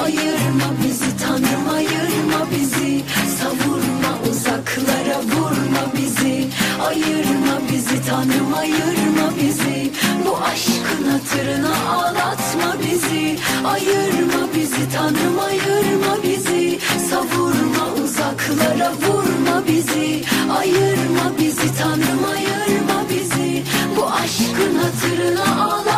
Ayırma bizi Tanrım, ayırma bizi. Savurma, uzaklara vurma bizi. Ayırma bizi Tanrım, ayırma bizi. Bu aşkın hatırına ağlatma bizi. Ayırma bizi Tanrım, ayırma bizi. Savurma, uzaklara vurma bizi. Ayırma bizi Tanrım, ayırma bizi. Bu aşkın hatırına ağlatma